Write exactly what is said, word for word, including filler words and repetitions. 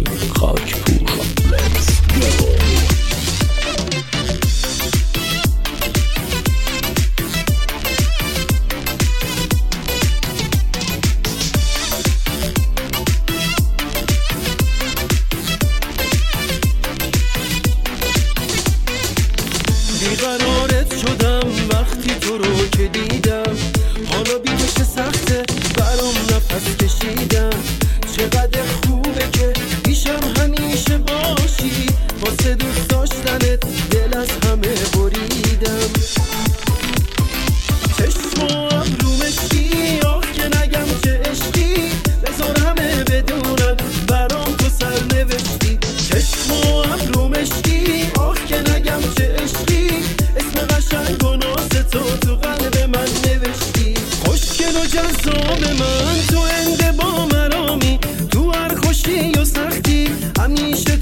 خاک پور. Let's go. بیقرارت شدم وقتی تو رو که دیدم، حالا بی چه سخته برام نفس کشیدم. چقدر خوبه که پیشم همیشه باشی، واسه دوست داشتنت دل از همه بریدم. چشم و ابرو مشکی، آه که نگم چه عشقی، بذار همه بدونن برام تو سر نوشتی. چشم و ابرو مشکی، آه که نگم چه عشقی، اسم قشنگ و ناز تو تو قلب من نوشتی. خوشگل و جذاب من تو انده با مرامی، تو هر خوشی و سختی همیشه